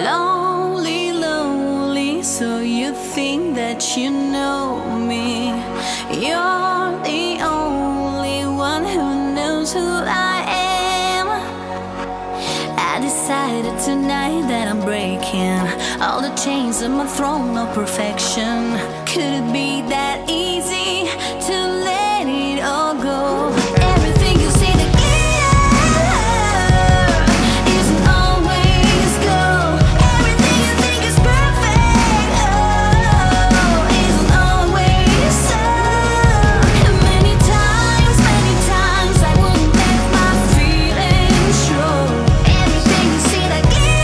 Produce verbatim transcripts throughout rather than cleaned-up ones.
lonely, lonely. So you think that you know me. You're the only one who knows who I am. I decided tonight that I'm breaking all the chains of my throne of perfection. Could it be that easy to let it all go? Everything you say to give isn't always gold. Everything you think is perfect, oh, isn't always so. And many times, many times I wouldn't let my feelings show. Everything you say to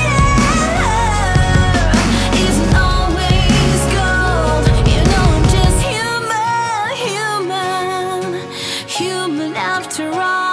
give isn't always gold. You know I'm just human, human, human after all.